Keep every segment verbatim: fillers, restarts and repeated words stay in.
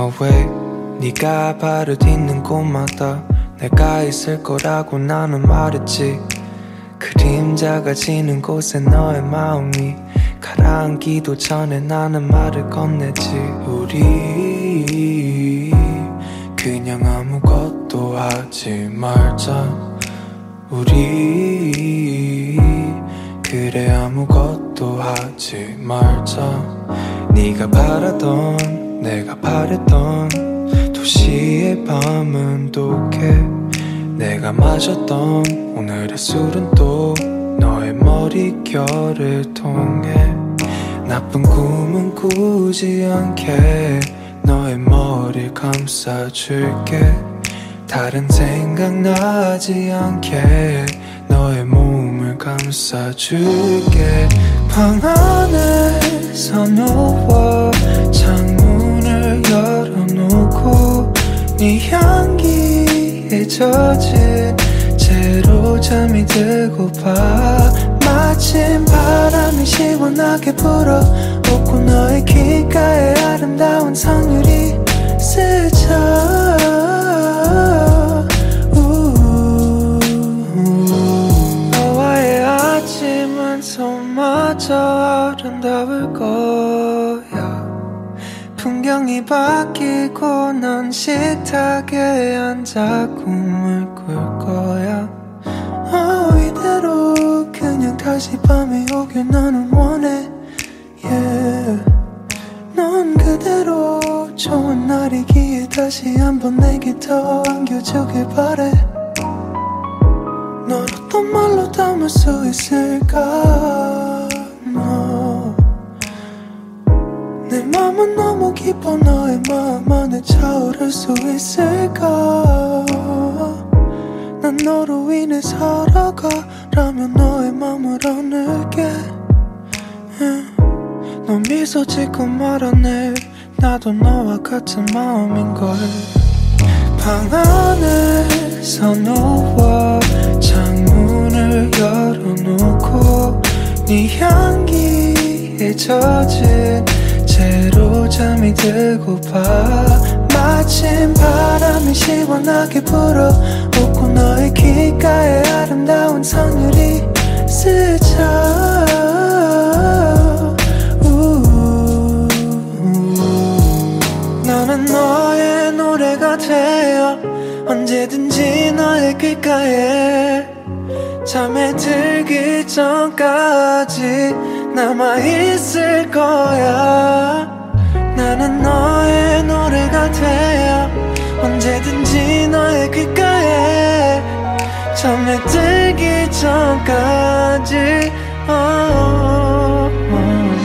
no way. 네가 발을 딛는 곳마다 내가 있을 거라고 나는 말했지. 그림자가 지는 곳에 너의 마음이 가라앉기도 전에 나는 말을 건네지. 우리 그냥 아무것도 하지 말자. 우리 그래 아무것도 하지 말자. 네가 바라던 내가 바랬던 도시의 밤은 독해. 내가 마셨던 오늘의 술은 또 너의 머릿결을 통해. 나쁜 꿈은 꾸지 않게 너의 머리를 감싸줄게. 다른 생각 나지 않게 너의 몸을 감싸줄게. 방 안에서 누워 창문을 열어놓고 네 향기에 젖은 채로 잠이 들고봐. 마침 바람이 시원하게 불어오고 너의 귓가에 아름다운 상률이 스쳐. 너와의 아침은 손마저 아름다울 거야. 풍경이 바뀌고 넌 식탁에 앉아 꿈을 꿀 거야. 어, 이대로 그냥 다시 밤이 오길 나는 원해. yeah. 넌 그대로 좋은 날이기에 다시 한번 내게 더 안겨주길 바래. 널 어떤 말로 담을 수 있을까. 너 내 맘은 너무 깊어 너의 마음 안에 차오를 수 있을까. 난 너로 인해 살아가라면 너의 맘을 안을게. yeah. 너 미소 짓고 말하네. 나도 너와 같은 마음인걸. 방 안에서 누워 창문을 열어놓고 네 향기에 젖은 채로 잠이 들고봐. 마침 바람이 시원하게 불어오고 너의 귓가에 아름다운 상률이 스쳐. 나는 너의 노래가 되어 언제든지 너의 귓가에 잠에 들기 전까지 남아있을 거야. 나는 너의 노래가 되어 언제든지 너의 귓가에 잠에 들기 전까지. oh, oh.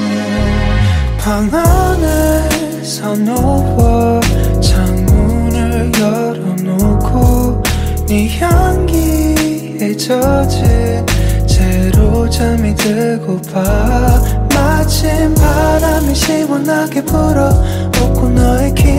방 안에서 누워 창문을 열어놓고 네 향기에 젖은 채로 잠이 들고봐. 마침 바람이 시원하게 불어오고 너의 길